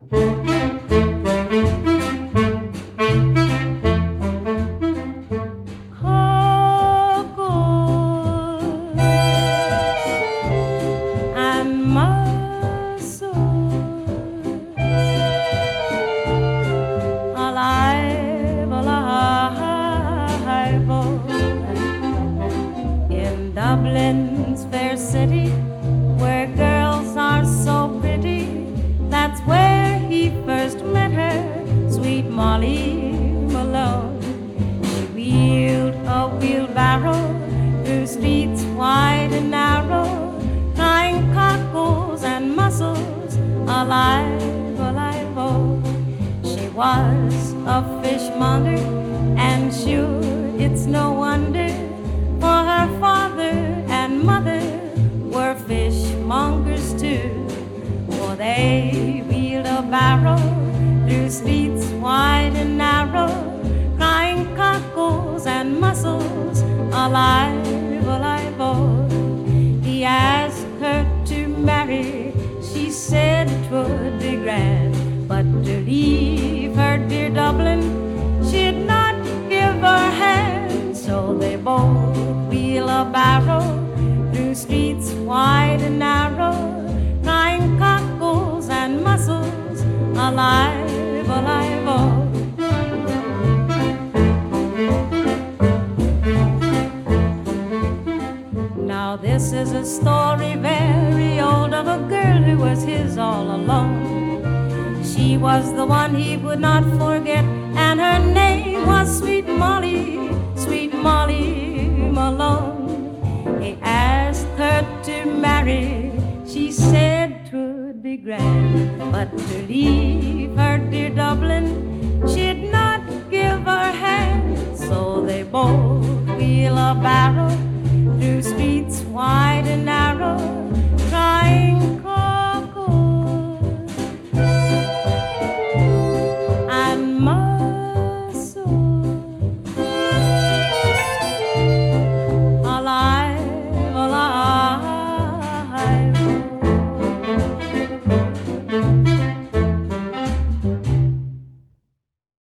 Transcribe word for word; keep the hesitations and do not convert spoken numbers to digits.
And muscles alive, alive, oh. In Dublin's fair city, where girls are so pretty, that's where he first met her, sweet Molly Malone. She wheeled a wheelbarrow through streets wide and narrow, crying cockles and mussels, alive, alive, oh. She was a fishmonger, and sure it's no wonder, for her father and mother were fishmongers too. For they wheeled a barrow through streets wide and narrow, crying cockles and mussels, alive, alive, oh. He asked her to marry, she said 'twould be grand, but to leave her dear Dublin, she'd not give her hand. So they both wheel a barrow through streets wide and narrow, crying cockles and mussels, alive, alive, oh. Now this is a story very old of a girl who was his all alone. She was the one he would not forget, and her name was Sweet Molly, Sweet Molly Malone. He asked her to marry, she said 'twould be grand, but to leave her dear Dublin, she'd not give her hand. So they both wheel a barrow